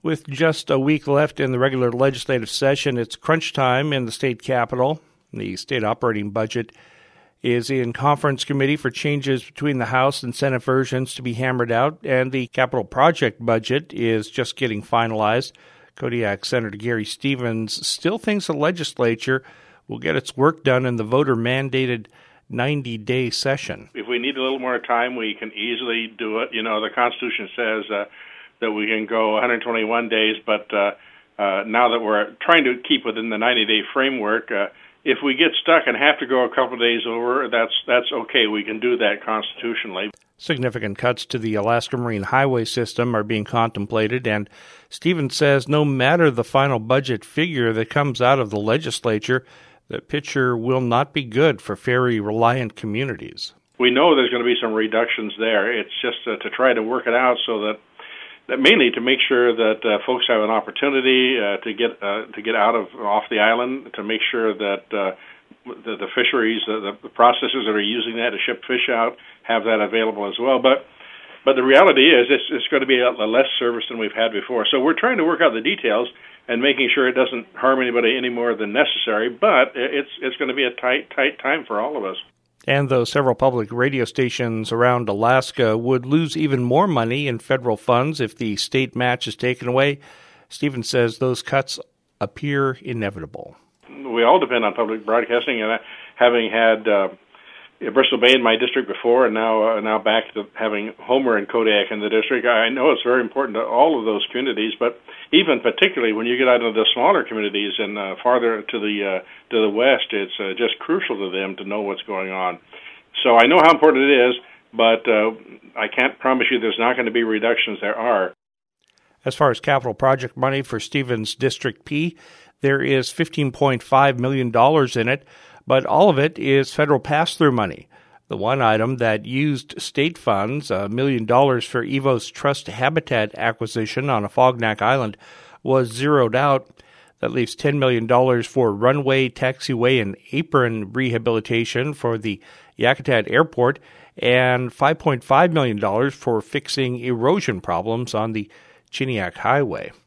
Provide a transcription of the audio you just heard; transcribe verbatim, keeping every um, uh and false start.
With just a week left in the regular legislative session, it's crunch time in the state capitol. The state operating budget is in conference committee for changes between the House and Senate versions to be hammered out, and the capital project budget is just getting finalized. Kodiak Senator Gary Stevens still thinks the legislature will get its work done in the voter-mandated ninety-day session. If we need a little more time, we can easily do it. You know, the Constitution says uh, that we can go one hundred twenty-one days, but uh, uh, now that we're trying to keep within the ninety-day framework, uh, if we get stuck and have to go a couple of days over, that's that's okay. We can do that constitutionally. Significant cuts to the Alaska Marine Highway System are being contemplated, and Stevens says no matter the final budget figure that comes out of the legislature, the picture will not be good for ferry-reliant communities. We know there's going to be some reductions there. It's just uh, to try to work it out so that That mainly to make sure that uh, folks have an opportunity uh, to get uh, to get out of off the island, to make sure that uh, the, the fisheries, uh, the processors that are using that to ship fish out, have that available as well. But but the reality is, it's, it's going to be a, a less service than we've had before. So we're trying to work out the details and making sure it doesn't harm anybody any more than necessary. But it's it's going to be a tight tight time for all of us. And though several public radio stations around Alaska would lose even more money in federal funds if the state match is taken away, Stevens says those cuts appear inevitable. We all depend on public broadcasting, and having had uh, Bristol Bay in my district before, and now uh, now back to having Homer and Kodiak in the district, I know it's very important to all of those communities, but even particularly when you get out into the smaller communities and uh, farther to the uh, to the west, it's uh, just crucial to them to know what's going on. So I know how important it is, but uh, I can't promise you there's not going to be reductions. There are. As far as capital project money for Stevens District P, there is fifteen point five million dollars in it, but all of it is federal pass-through money. The one item that used state funds, a million dollars for Evos Trust Habitat acquisition on Afognak Island, was zeroed out. That leaves ten million dollars for runway, taxiway, and apron rehabilitation for the Yakutat Airport, and five point five million dollars for fixing erosion problems on the Chiniak Highway.